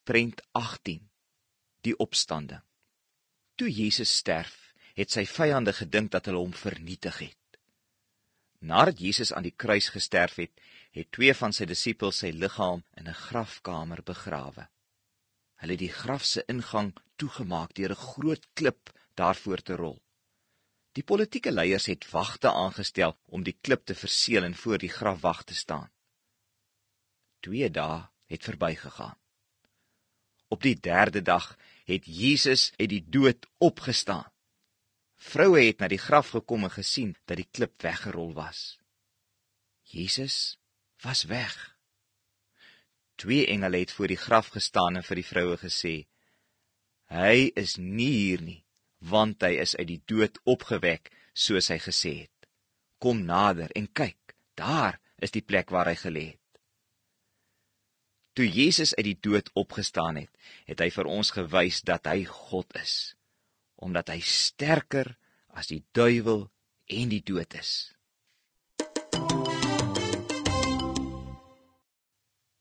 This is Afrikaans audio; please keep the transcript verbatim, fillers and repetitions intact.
Prent agttien, die opstanding. Toe Jesus sterf, het sy vyande gedink dat hulle hom vernietig het. Nadat Jesus aan die kruis gesterf het, het twee van sy disippels sy liggaam in 'n grafkamer begrawe. Hulle het die graf se ingang toegemaak deur 'n groot klip daarvoor te rol. Die politieke leiers het wagte aangestel om die klip te verseël en voor die graf wag te staan. Twee dae het verbygegaan. Op die derde dag het Jesus uit die dood opgestaan. Vroue het na die graf gekom en gesien dat die klip weggerol was. Jesus was weg. Twee engele het voor die graf gestaan en vir die vroue gesê, hy is nie hier nie, want hy is uit die dood opgewek, soos hy gesê het. Kom nader en kyk, daar is die plek waar hy gelê het. Toe Jesus uit die dood opgestaan het, het hy vir ons gewys dat hy God is, omdat hy sterker as die duiwel en die dood is.